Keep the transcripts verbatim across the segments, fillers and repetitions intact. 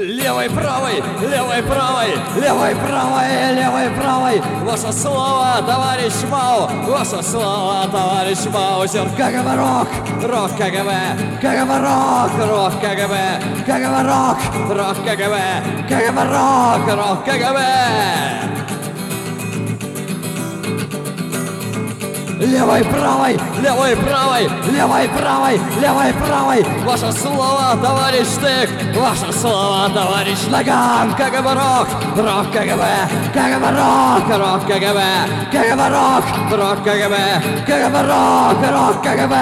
Левой, правой, левой, правой, левой, правой, левой, правой. Ваша слава, товарищ Мау, ваша слава, товарищ Маузер. КГБ рок, рок КГБ, КГБ рок, рок КГБ, КГБ рок, рок КГБ, КГБ рок, рок КГБ. Левой, правой, левой, правой, левой, правой, левой, правой. Ваша слава, товарищ Штык, ваша слава, товарищ Наган. КГБ рок, рок КГБ, КГБ рок, рок КГБ, КГБ рок, рок КГБ, КГБ рок, рок КГБ.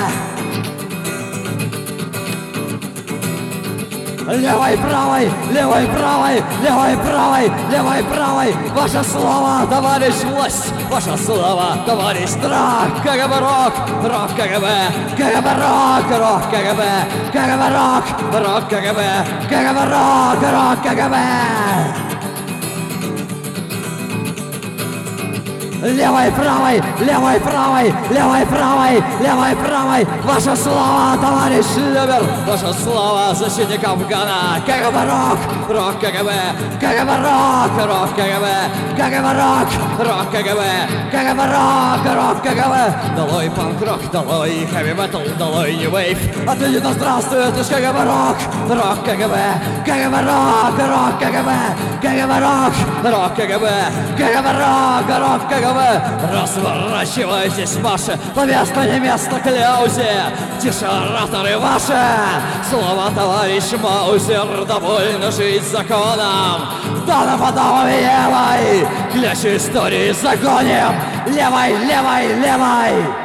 Левой, правой, левой, правой, левой, правой, левой, правой. Ваша слава, товарищ власть, ваша слава, товарищ страх. КГБ рок, рок КГБ, КГБ рок, рок КГБ, КГБ рок, рок КГБ, КГБ рок, рок КГБ. Левой, правой, левой, правой, левой, правой, левой, правой. Ваша слава, товарищ Любер, ваша слава, защитник Афгана. КГБ рок, рок КГБ, КГБ рок, рок КГБ, КГБ рок, рок КГБ, КГБ рок, рок КГБ. Долой панк-рок, долой хэви-метал, долой нью-вейв. Отныне да здравствует лишь КГБ рок, рок КГБ, КГБ рок, рок КГБ, КГБ рок, рок КГБ, КГБ рок, рок КГБ. Разворачивайтесь, ваши, на место, не место, кляузе. Тише, ораторы ваши. Слово, товарищ Маузер, довольно жить законом. Да нападавами левой, клячу истории загоним. Левой, левой, левой.